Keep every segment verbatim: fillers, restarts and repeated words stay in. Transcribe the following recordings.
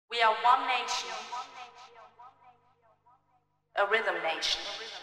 We are one nation, a rhythm nation.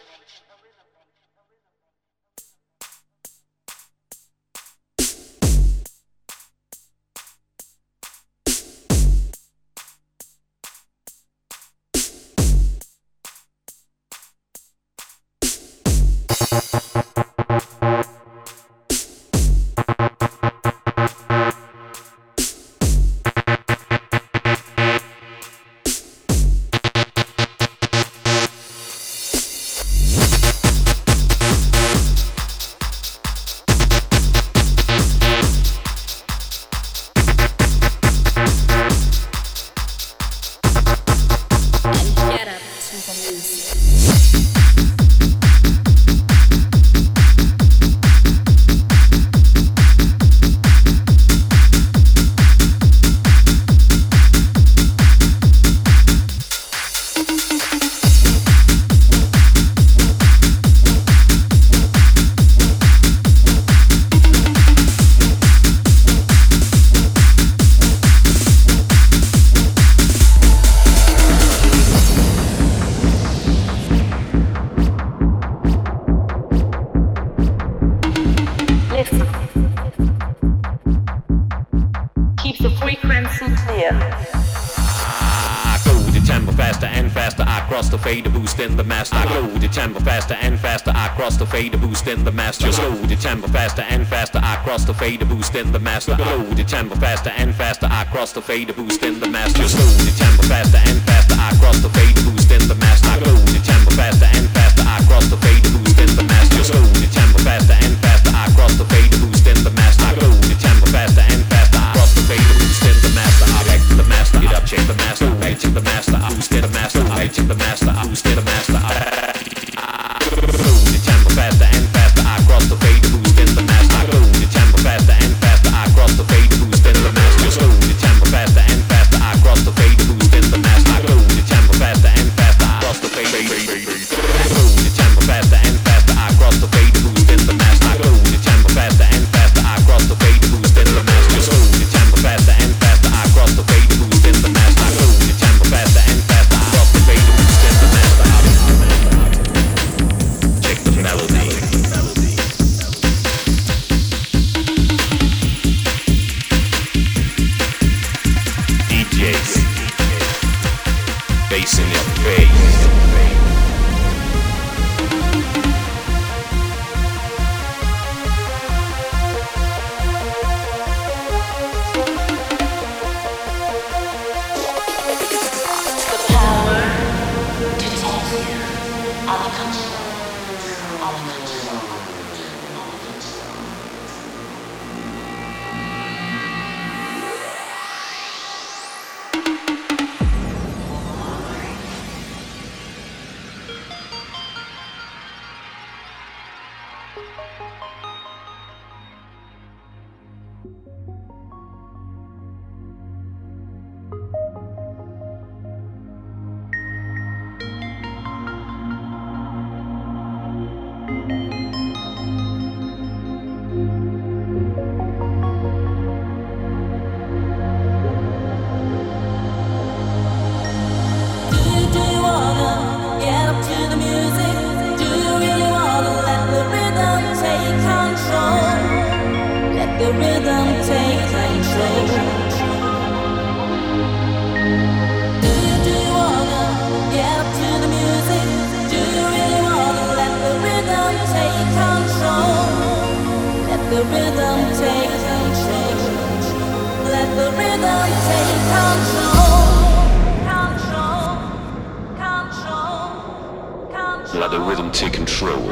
In the master, I go the tempo faster and faster. I cross the fader, boost in the master. Slow the tempo faster and faster. I cross the fader, boost in the master. Slow the tempo faster and faster. I cross the fader, boost in the master. Slow the tempo faster and faster. I cross the fader, boost in the master. I go the tempo faster and faster. I cross the fader, boost in the master. Slow the tempo faster and faster. I cross the fader, boost in the master. I go the tempo faster and faster. I cross the fader, boost in the master. I back to the master. Get up, check the master. Right to the master. I boost in the master. Right to the master. I boost in the master. The tempo faster and faster. I cross the fader, boost in the master. I go the tempo faster and faster. I cross the fader, boost in the master. Slow the tempo faster and faster. I cross the fader, boost in the master. I go the tempo faster and faster. I cross the fader, slow the tempo faster and faster. I cross the fader, boost in the master. I go the tempo faster and faster. I cross the fader, boost in the master. Slow the tempo faster and faster. I cross the fader, boost in the master. I go the tempo faster and faster. I cross the fader, boost in the master. Check the melody. D Js, bass in your face. Let the rhythm take control.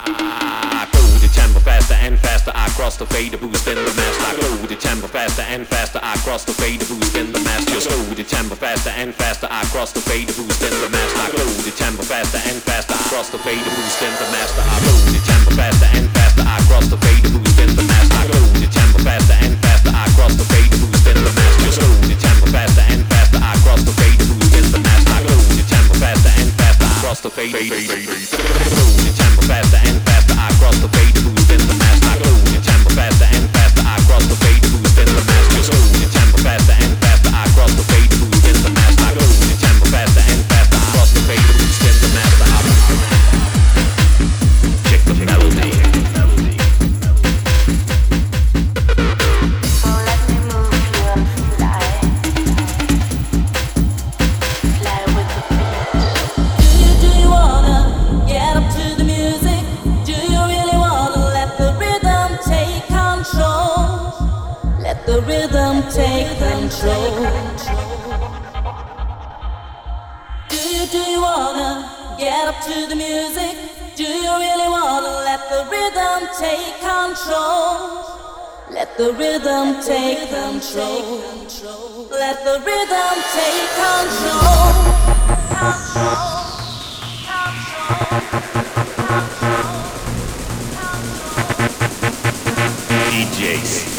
I grow the tempo faster and faster. I cross the fader, boost in the master. I grow the tempo faster and faster. I cross the fader, boost in the master. Just slow the tempo faster and faster. I cross the fader, boost in the master. I grow the tempo faster and faster. I cross the fader, boost in the master. I grow the tempo faster and faster. I cross the fader, boost in the master. I grow the tempo faster and faster. I cross the fader, boost in the master. Just slow the tempo faster and faster. I cross the fader, boost in the master. I grow the tempo faster and faster. I cross the fader, grow the tempo faster and faster. I cross the fader, boost in the master. I grow the tempo faster and faster. I cross the fader, boost in the master. Just slow the tempo faster and faster. I cross the fader, boost in the master. I grow the tempo faster and faster. I cross the fader, boost in the master. Check the melody. So let me move you and fly, fly with the beat. Do you, do you wanna get up to the music? Do you really wanna let the rhythm take control? Let the rhythm take control. Do you, do you wanna get up to the music? Do you really wanna let the rhythm take control? Let the rhythm take control. Let the rhythm take control. D Js.